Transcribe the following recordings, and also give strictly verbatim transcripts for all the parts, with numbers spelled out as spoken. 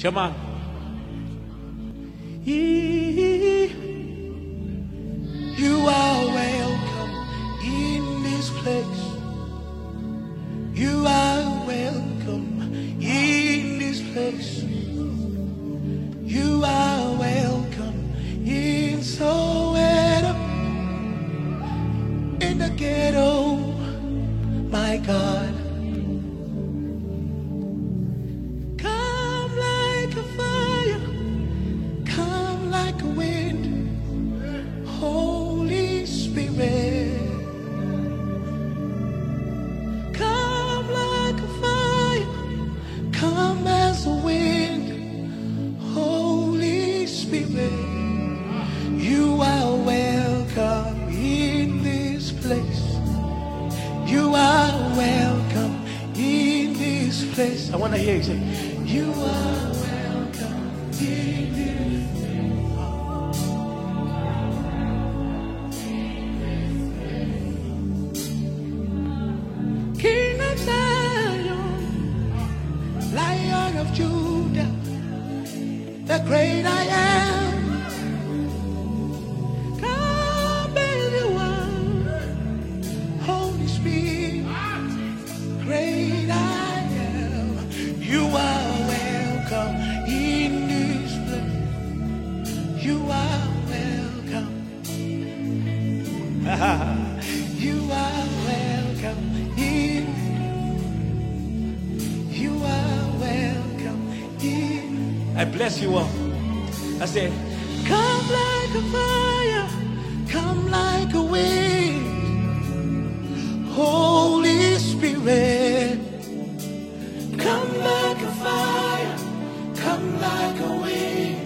Come on. You are welcome in this place. You are welcome in this place. You are welcome in Soweto, in the ghetto, my God. Come like a fire, come like a wind, Holy Spirit. Come like a fire, come as a wind, Holy Spirit. You are welcome in this place. You are welcome in this place. I want to hear you say, you are welcome in this place. King of Zion, Lion of Judah, the great I am. Come everyone, Holy Spirit, great I am. You are welcome in this place. You are welcome. You are welcome in. You are welcome in. I bless you all. I said, come like a fire, come like a wind, Holy Spirit. Come like a fire, come like a wind,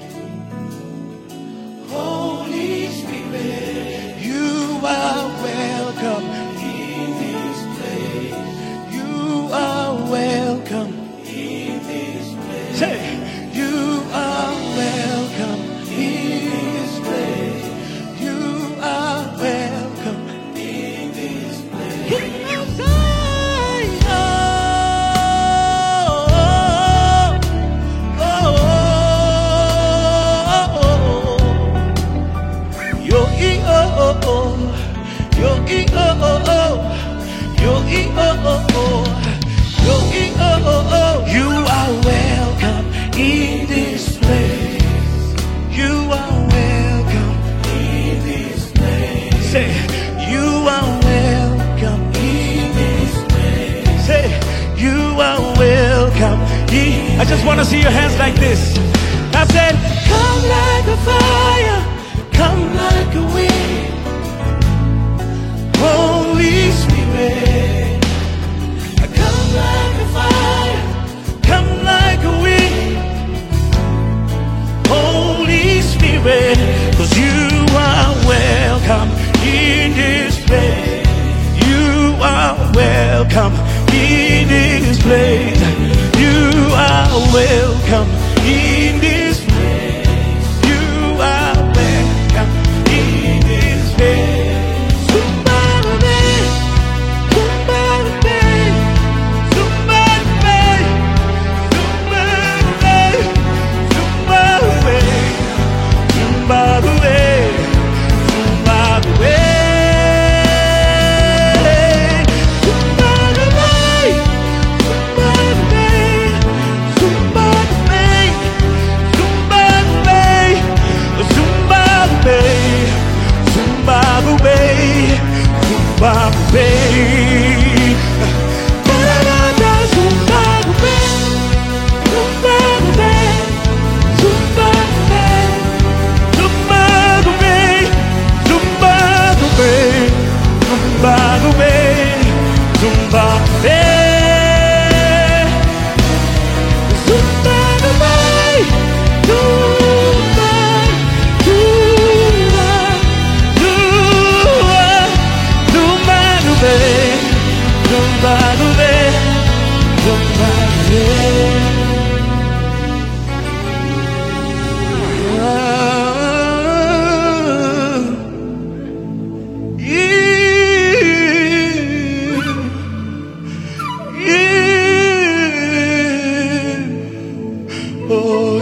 Holy Spirit. You are welcome in this place. You are welcome in this place. Say, you are welcome in this place. You are welcome in this place. King of Zion, oh, oh, oh, oh. Yo, e, oh, oh, oh. Yo, e, oh, oh, oh. Yo, e, oh, oh, oh. Yo, e, oh, oh, oh. You are welcome in this place. You are welcome in this place. Say, you are welcome in this place. Say, you are welcome in. I I just want to see your hands like this. I said, come like a fire, come like a wind, Holy Spirit. Come like a fire, come like a wind, Holy Spirit. 'Cause you are welcome in this place. You are welcome in this place. You are welcome in this place. You are welcome in this place. Somebody, somebody, somebody, somebody, somebody, somebody. Oh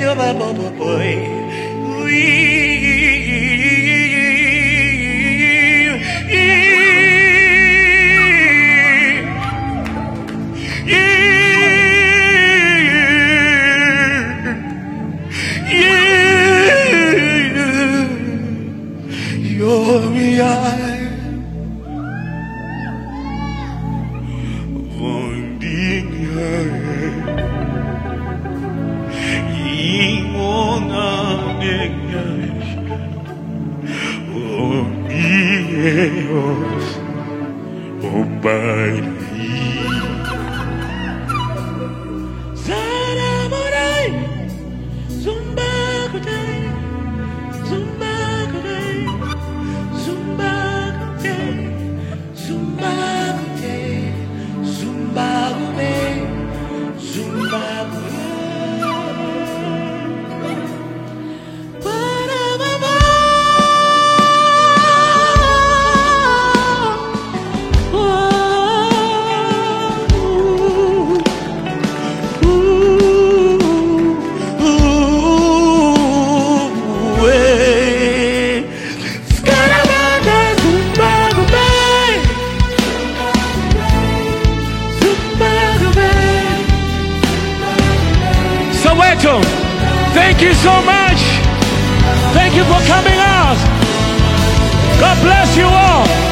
Thank you so much. Thank you for coming out. God bless you all.